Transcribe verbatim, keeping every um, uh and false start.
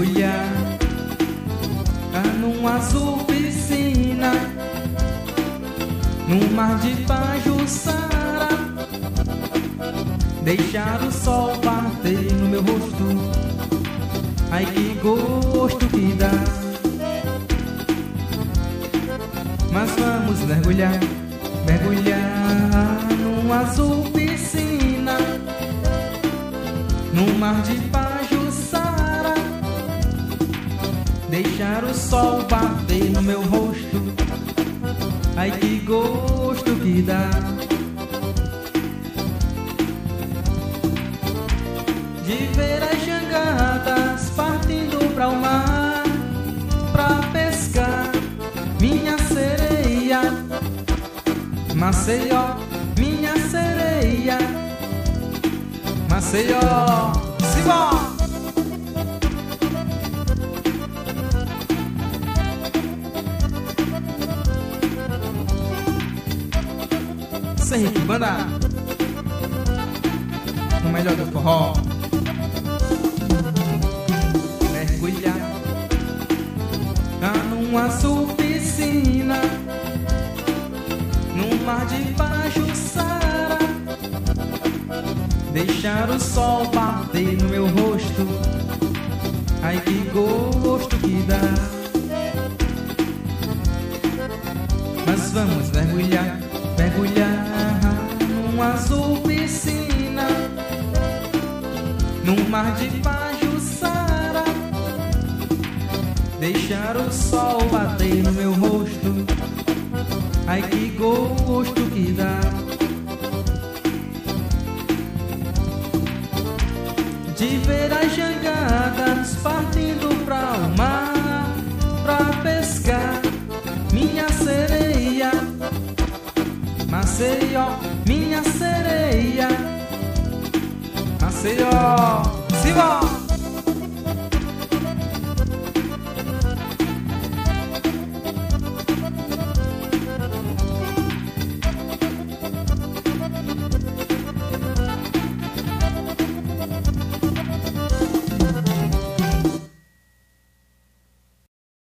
mergulhar num azul piscina, num mar de Pajuçara, deixar o sol bater no meu rosto. Ai, que gosto que dá. Mas vamos mergulhar, mergulhar num azul piscina, num mar de Pajuçara, deixar o sol bater no meu rosto. Ai, que gosto que dá. De ver as jangadas partindo para o mar, pra pescar minha sereia. Maceió, minha sereia. Maceió, simbora! Serrique Banda, no melhor do forró. Mergulhar num azul piscina, num mar de Pajuçara, deixar o sol bater no meu rosto. Ai, que gosto que dá. Mas vamos mergulhar, mergulhar num azul piscina, num mar de Pajuçara, deixar o sol bater no meu rosto. Ai, que gosto que dá. De ver as jangadas partindo pra o mar, pra pescar minha sereia. Maceió, minha sereia. Maceió.